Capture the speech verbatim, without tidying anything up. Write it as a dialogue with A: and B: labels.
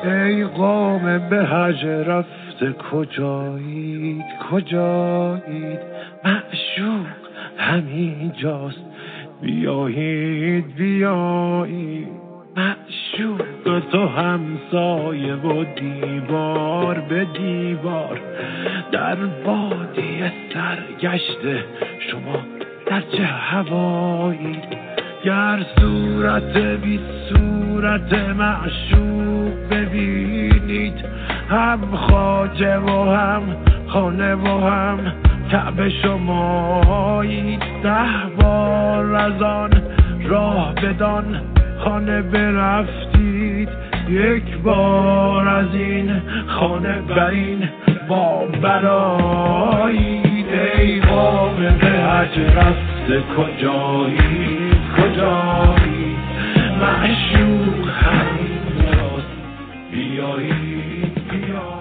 A: ای قوم به حج رفته کجایید کجایید، معشوق همین جاست بیایید بیایید. معشوق تو همسایه و دیوار به دیوار، در وادی سرگشته شما در چه هوایید. گر صورت بی صورت معشوق ببینید، هم خواجه و هم خانه و هم کعبه شمایید. ده بار از آن راه بدان خانه برفتید، یک بار از این خانه بر این بام برایید. ای قوم به حج رفته کجایید کجایید، معشوق همین جاست بیایید بیایید.